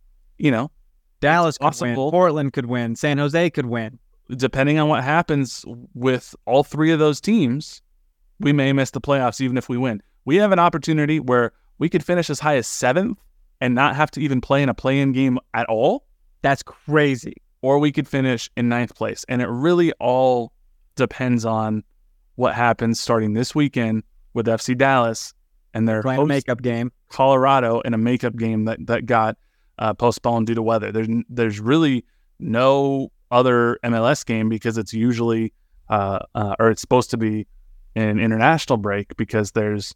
Dallas could win, Portland could win, San Jose could win. Depending on what happens with all 3 of those teams, we may miss the playoffs even if we win. We have an opportunity where we could finish as high as 7th and not have to even play in a play-in game at all. That's crazy. Or we could finish in 9th place. And it really all depends on what happens starting this weekend with FC Dallas and their playing a makeup game, Colorado, in a makeup game that got postponed due to weather. There's really no other MLS game because it's usually or it's supposed to be an international break because there's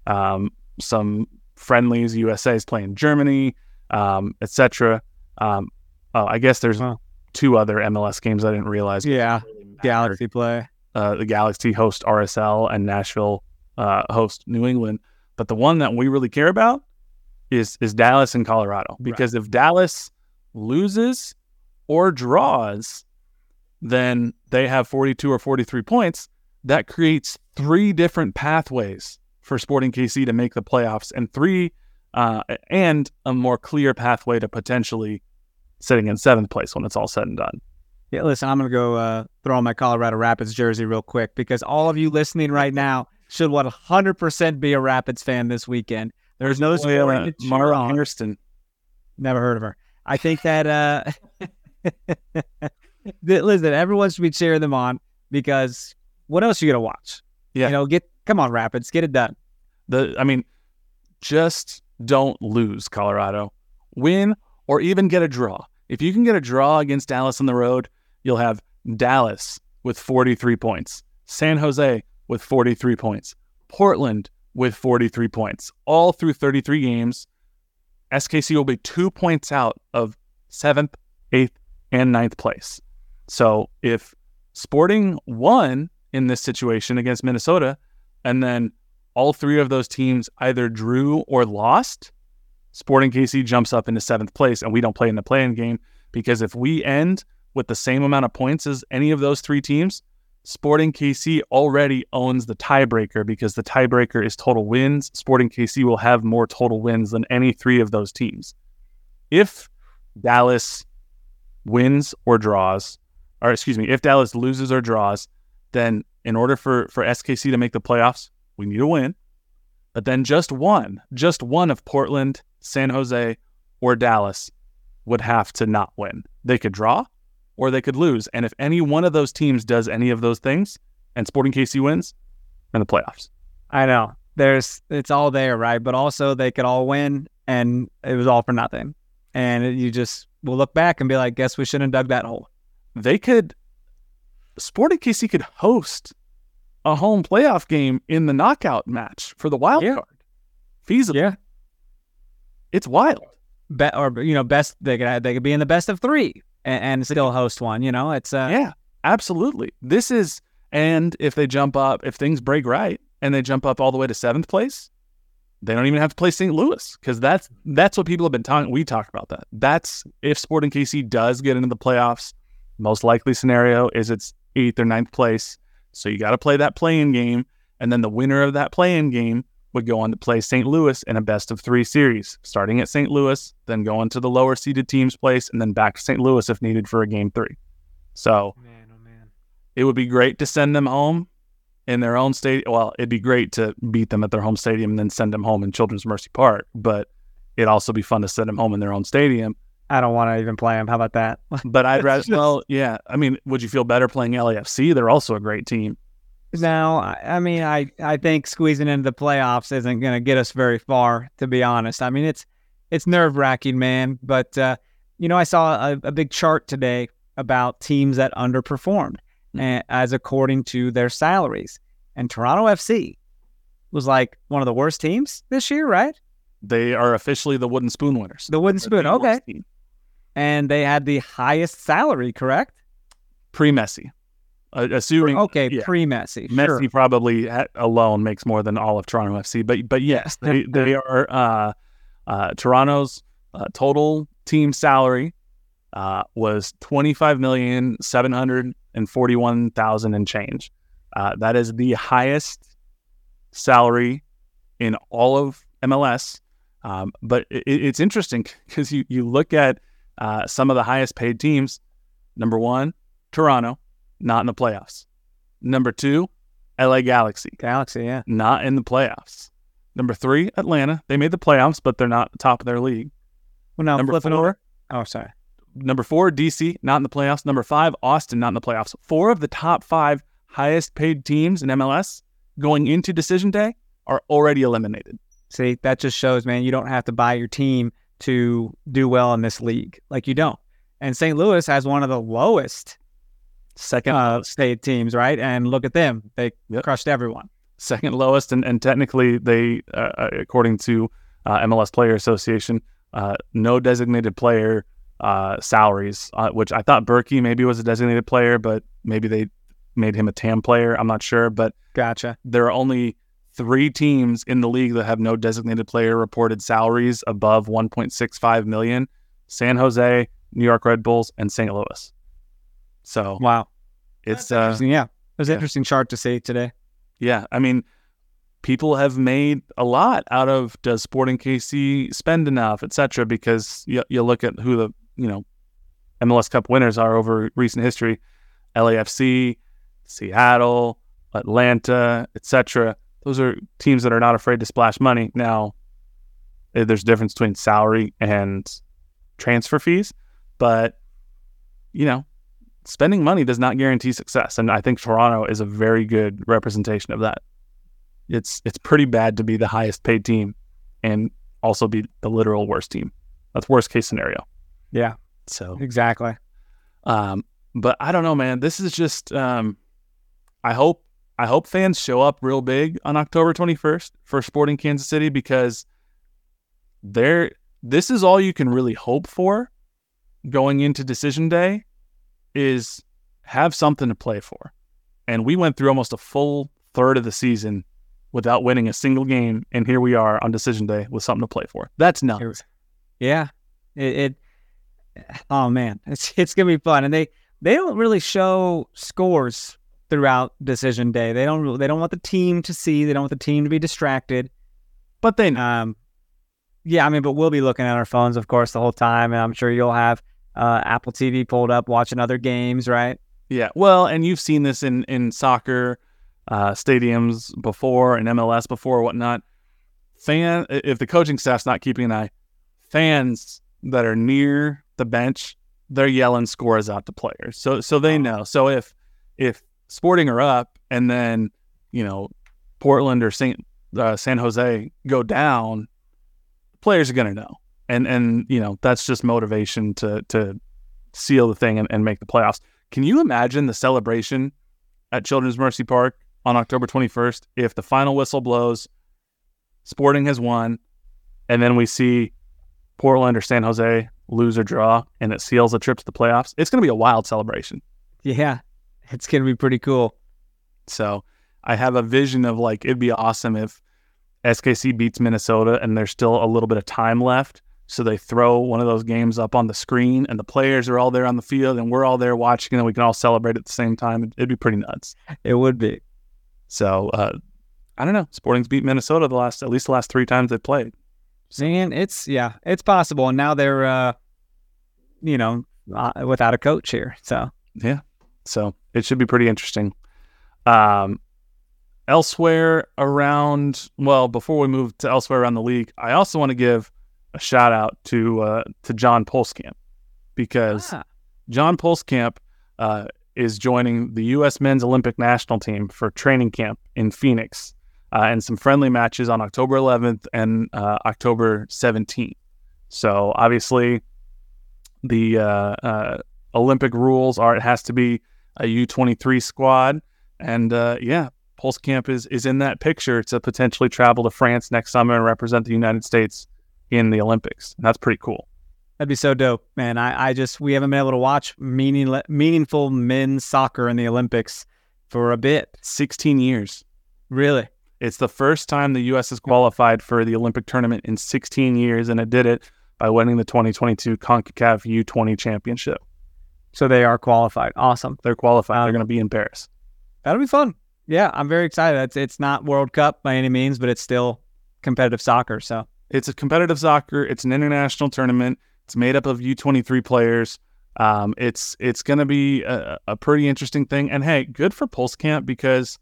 some friendlies. USA is playing Germany, etc. I guess there's 2 other MLS games I didn't realize. Yeah, Galaxy play. The Galaxy host RSL and Nashville host New England. But the one that we really care about is Dallas and Colorado. Because if Dallas loses or draws, then they have 42 or 43 points. That creates 3 different pathways for Sporting KC to make the playoffs and 3 and a more clear pathway to potentially sitting in 7th place when it's all said and done. Yeah, listen, I'm going to go throw on my Colorado Rapids jersey real quick because all of you listening right now should 100% be a Rapids fan this weekend. There's no story to cheer Mara on. Hairston. Never heard of her. I think that, listen, everyone should be cheering them on because what else are you going to watch? Yeah. Come on, Rapids, get it done. Just don't lose, Colorado. Win or even get a draw. If you can get a draw against Dallas on the road, you'll have Dallas with 43 points, San Jose with 43 points, Portland with 43 points, all through 33 games. SKC will be 2 points out of 7th, 8th, and 9th place. So if Sporting won in this situation against Minnesota, and then all 3 of those teams either drew or lost, Sporting KC jumps up into 7th place, and we don't play in the play-in game, because if we end with the same amount of points as any of those 3 teams, Sporting KC already owns the tiebreaker because the tiebreaker is total wins. Sporting KC will have more total wins than any 3 of those teams. If Dallas wins or draws, if Dallas loses or draws, then in order for SKC to make the playoffs, we need a win. But then just one of Portland, San Jose, or Dallas would have to not win. They could draw or they could lose. And if any one of those teams does any of those things and Sporting KC wins, in the playoffs. I know. It's all there, right? But also they could all win and it was all for nothing. And you just will look back and be like, guess we shouldn't have dug that hole. Sporting KC could host a home playoff game in the knockout match for the wild card. Feasible. Yeah. It's wild. Best they could be in the best of 3 and still host one. It's yeah, absolutely. And if they jump up, if things break right and they jump up all the way to 7th place, they don't even have to play St. Louis because that's what people have been talking. We talked about that. That's if Sporting KC does get into the playoffs. Most likely scenario is it's 8th or 9th place. So you got to play that play-in game, and then the winner of that play-in game would go on to play St. Louis in a best-of-3 series, starting at St. Louis, then going to the lower-seeded team's place, and then back to St. Louis if needed for a Game 3. So It would be great to send them home in their own stadium. Well, it'd be great to beat them at their home stadium and then send them home in Children's Mercy Park, but it'd also be fun to send them home in their own stadium. I don't want to even play them. How about that? But I'd rather, would you feel better playing LAFC? They're also a great team. No, I think squeezing into the playoffs isn't going to get us very far, to be honest. I mean, it's nerve-wracking, man. But, I saw a big chart today about teams that underperformed as according to their salaries. And Toronto FC was like one of the worst teams this year, right? They are officially the Wooden Spoon winners. The Wooden Spoon, okay. And they had the highest salary, correct? Pre-Messi. Assuming pre-Messi. Messi sure. probably alone makes more than all of Toronto FC, but yes, they are Toronto's total team salary was $25,741,000 and change. That is the highest salary in all of MLS. But it's interesting because you look at some of the highest paid teams. Number 1, Toronto, not in the playoffs. Number 2, LA Galaxy. Galaxy, yeah. Not in the playoffs. Number 3, Atlanta. They made the playoffs, but they're not the top of their league. Well, now Number flipping 4, over. Oh, sorry. Number 4, DC, not in the playoffs. Number 5, Austin, not in the playoffs. 4 of the top 5 highest paid teams in MLS going into decision day are already eliminated. See, that just shows, man, you don't have to buy your team to do well in this league. Like, you don't. And St. Louis has one of the lowest second state teams, right? And look at them. They crushed everyone. Second lowest, and technically they, according to MLS Player Association, no designated player salaries, which I thought Berkey maybe was a designated player, but maybe they made him a TAM player. I'm not sure, but gotcha. There are only 3 teams in the league that have no designated player reported salaries above $1.65 million: San Jose, New York Red Bulls, and St. Louis. So wow, it's interesting. Yeah, it was an interesting chart to see today. Yeah, I mean, people have made a lot out of, does Sporting KC spend enough, etc. Because you look at who the MLS Cup winners are over recent history: LAFC, Seattle, Atlanta, etc. Those are teams that are not afraid to splash money. Now, there's a difference between salary and transfer fees, but spending money does not guarantee success, and I think Toronto is a very good representation of that. It's pretty bad to be the highest paid team and also be the literal worst team. That's worst case scenario. Yeah. So exactly. But I don't know, man. This is just I hope fans show up real big on October 21st for Sporting Kansas City, because this is all you can really hope for going into decision day, is have something to play for. And we went through almost a full third of the season without winning a single game, and here we are on decision day with something to play for. That's nuts. Yeah. Oh man, it's gonna be fun. And they don't really show scores throughout decision day. They don't want the team to see. They don't want the team to be distracted. But they yeah, I mean, but we'll be looking at our phones, of course, the whole time, and I'm sure you'll have Apple TV pulled up watching other games, right? Yeah. Well, and you've seen this in soccer stadiums before, and MLS before, or whatnot. If the coaching staff's not keeping an eye, fans that are near the bench, they're yelling scores out to players. So they know. So if Sporting are up, and then Portland or San Jose go down, players are going to know. And that's just motivation to seal the thing and make the playoffs. Can you imagine the celebration at Children's Mercy Park on October 21st if the final whistle blows, Sporting has won, and then we see Portland or San Jose lose or draw, and it seals a trip to the playoffs? It's going to be a wild celebration. Yeah, it's going to be pretty cool. So I have a vision of, it'd be awesome if SKC beats Minnesota and there's still a little bit of time left. So they throw one of those games up on the screen, and the players are all there on the field, and we're all there watching, and we can all celebrate at the same time. It'd be pretty nuts. It would be. So I don't know. Sporting's beat Minnesota at least the last 3 times they've played. And it's possible. And now they're, without a coach here. So yeah. So it should be pretty interesting. Elsewhere around, before we move to elsewhere around the league, I also want to give a shout out to John Pulskamp, because John Pulskamp is joining the U.S. Men's Olympic National Team for training camp in Phoenix, and some friendly matches on October 11th and October 17th. So obviously the Olympic rules are it has to be a U23 squad, and Pulskamp is in that picture to potentially travel to France next summer and represent the United States in the Olympics. And that's pretty cool. That'd be so dope, man. We haven't been able to watch meaningful men's soccer in the Olympics for a bit. 16 years. Really? It's the first time the U.S. has qualified for the Olympic tournament in 16 years, and it did it by winning the 2022 CONCACAF U20 championship. So they are qualified. Awesome. They're qualified. They're going to be in Paris. That'll be fun. Yeah, I'm very excited. It's not World Cup by any means, but it's still competitive soccer. So it's a competitive soccer. It's an international tournament. It's made up of U23 players. It's going to be a pretty interesting thing. And hey, good for Pulskamp, because,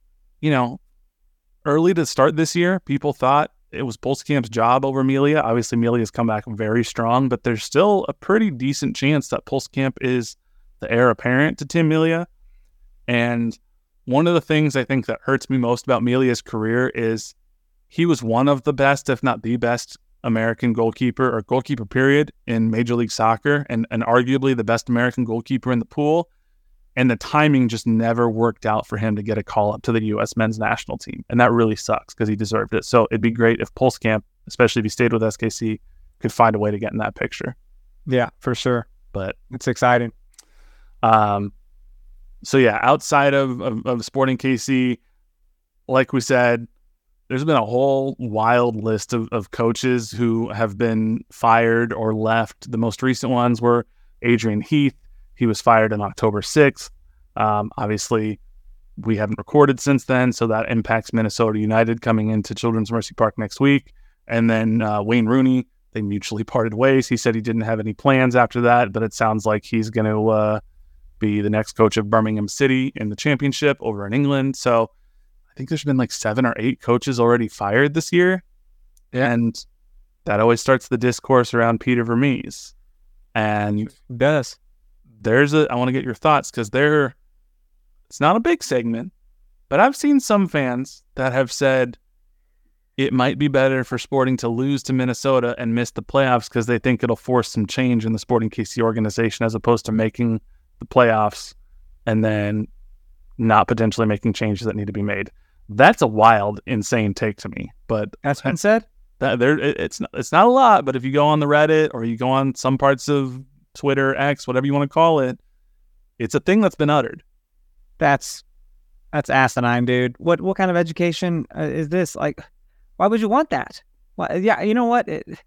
early to start this year, people thought it was Pulskamp's job over Melia. Obviously, Melia's come back very strong, but there's still a pretty decent chance that Pulskamp is the heir apparent to Tim Melia. And one of the things I think that hurts me most about Melia's career is he was one of the best, if not the best, American goalkeeper or goalkeeper period in Major League Soccer, and arguably the best American goalkeeper in the pool. And the timing just never worked out for him to get a call up to the U.S. men's national team. And that really sucks, because he deserved it. So it'd be great if Pulskamp, especially if he stayed with SKC, could find a way to get in that picture. Yeah, for sure. But it's exciting. So yeah, outside of Sporting KC, like we said, there's been a whole wild list of coaches who have been fired or left. The most recent ones were Adrian Heath. He was fired on October 6th. Obviously, we haven't recorded since then, so that impacts Minnesota United coming into Children's Mercy Park next week. And then Wayne Rooney, they mutually parted ways. He said he didn't have any plans after that, but it sounds like he's going to be the next coach of Birmingham City in the championship over in England. So I think there's been like 7 or 8 coaches already fired this year. Yeah. And that always starts the discourse around Peter Vermees. And it does. I want to get your thoughts, because it's not a big segment, but I've seen some fans that have said it might be better for Sporting to lose to Minnesota and miss the playoffs because they think it'll force some change in the Sporting KC organization, as opposed to making the playoffs and then not potentially making changes that need to be made. That's a wild, insane take to me. But that's been said. It's not a lot, but if you go on the Reddit or you go on some parts of Twitter, X, whatever you want to call it, it's a thing that's been uttered. That's asinine, dude. What kind of education is this? Like, why would you want that? Well, yeah, you know what?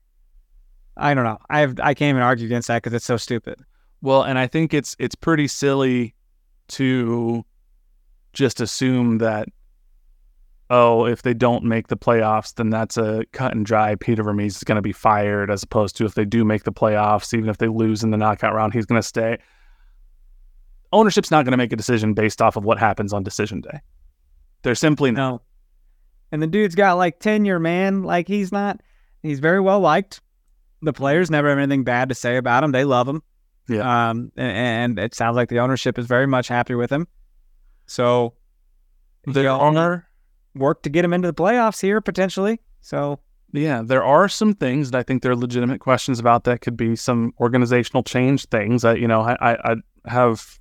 I don't know. I can't even argue against that because it's so stupid. Well, and I think it's pretty silly to just assume that, oh, if they don't make the playoffs, then that's a cut and dry. Peter Vermees is going to be fired, as opposed to if they do make the playoffs, even if they lose in the knockout round, he's going to stay. Ownership's not going to make a decision based off of what happens on decision day. They're simply not. No. And the dude's got like tenure, man. Like he's very well liked. The players never have anything bad to say about him. They love him. Yeah. And it sounds like the ownership is very much happy with him. So there are work to get him into the playoffs here potentially. So yeah, there are some things that I think there are legitimate questions about that could be some organizational change things. I have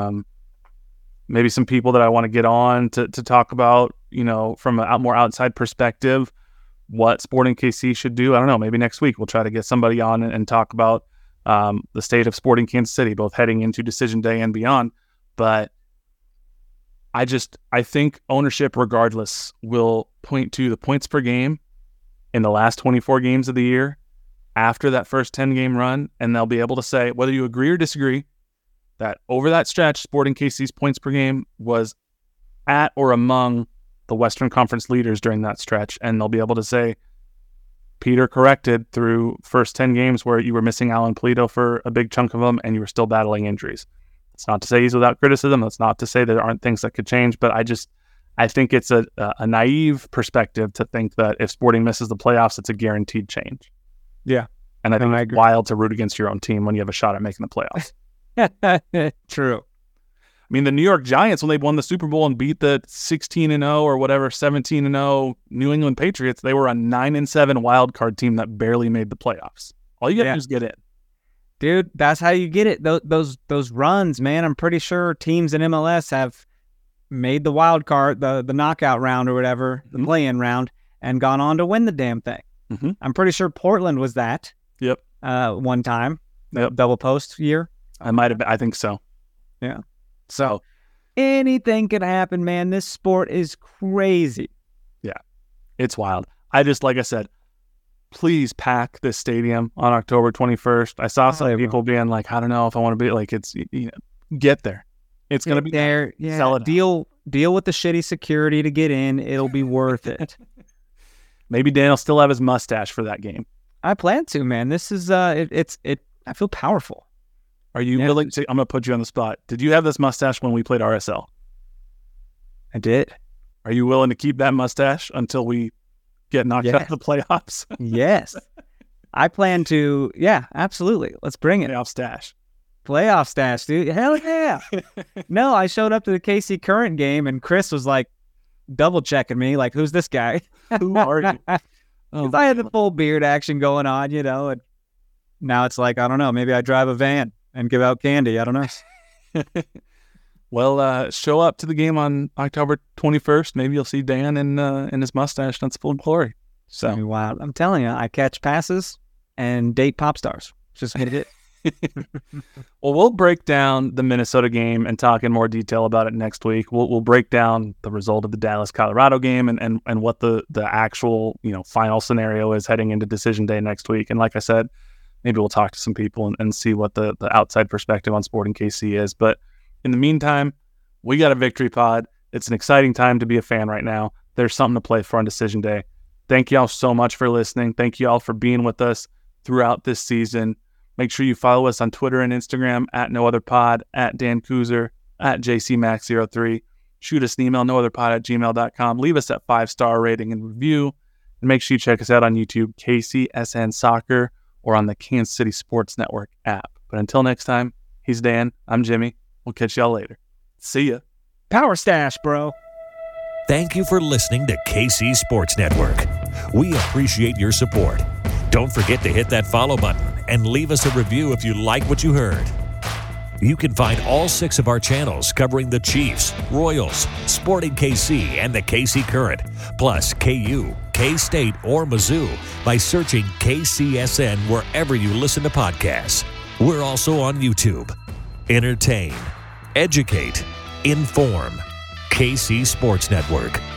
maybe some people that I want to get on to talk about, from a more outside perspective, what Sporting KC should do. I don't know, maybe next week we'll try to get somebody on and talk about the state of Sporting Kansas City, both heading into decision day and beyond. But I think ownership, regardless, will point to the points per game in the last 24 games of the year after that first 10-game run, and they'll be able to say, whether you agree or disagree, that over that stretch, Sporting KC's points per game was at or among the Western Conference leaders during that stretch, and they'll be able to say, Peter corrected through first 10 games where you were missing Alan Polito for a big chunk of them, and you were still battling injuries. It's not to say he's without criticism. That's not to say there aren't things that could change, but I think it's a naive perspective to think that if Sporting misses the playoffs, it's a guaranteed change. Yeah. And I think it's wild to root against your own team when you have a shot at making the playoffs. True. I mean, the New York Giants, when they won the Super Bowl and beat the 16-0 or whatever, 17-0 New England Patriots, they were a 9-7 wild card team that barely made the playoffs. All you got to do is get in. Dude, that's how you get it. Those runs, man. I'm pretty sure teams in MLS have made the wild card, the knockout round or whatever, the play-in round, and gone on to win the damn thing. Mm-hmm. I'm pretty sure Portland was that. Yep. One time. Yep. Double post year. I think so. Yeah. So anything can happen, man. This sport is crazy. Yeah. It's wild. Like I said, please pack this stadium on October 21st. I saw some people being like, I don't know if I want to be like, it's, get there. It's going to be there. Yeah. Sell it. Deal with the shitty security to get in. It'll be worth it. Maybe Dan will still have his mustache for that game. I plan to, man. This is, I feel powerful. Are you willing to, I'm going to put you on the spot. Did you have this mustache when we played RSL? I did. Are you willing to keep that mustache until we get knocked out of the playoffs? Yes. I plan to, absolutely. Let's bring it. Playoff stash, dude. Hell yeah. No, I showed up to the KC Current game and Chris was like double checking me, like, who's this guy? Who are you? Because I had the full beard action going on, and now it's like, I don't know, maybe I drive a van and give out candy. I don't know. Well, show up to the game on October 21st. Maybe you'll see Dan in his mustache in its full glory. So wow, I'm telling you, I catch passes and date pop stars. Just hit it. Well, we'll break down the Minnesota game and talk in more detail about it next week. We'll break down the result of the Dallas-Colorado game and what the actual final scenario is heading into decision day next week. And like I said, maybe we'll talk to some people and see what the outside perspective on Sporting KC is. But in the meantime, we got a victory pod. It's an exciting time to be a fan right now. There's something to play for on Decision Day. Thank you all so much for listening. Thank you all for being with us throughout this season. Make sure you follow us on Twitter and Instagram at NoOtherPod, at Dan Kuzer, at JCMax03. Shoot us an email, nootherpod@gmail.com. Leave us that 5-star rating and review. And make sure you check us out on YouTube, KCSN Soccer, or on the Kansas City Sports Network app. But until next time, he's Dan. I'm Jimmy. We'll catch y'all later. See ya. Power stash, bro. Thank you for listening to KC Sports Network. We appreciate your support. Don't forget to hit that follow button and leave us a review if you like what you heard. You can find all 6 of our channels covering the Chiefs, Royals, Sporting KC, and the KC Current, plus KU, K-State, or Mizzou by searching KCSN wherever you listen to podcasts. We're also on YouTube. Entertain, educate, inform. KC Sports Network.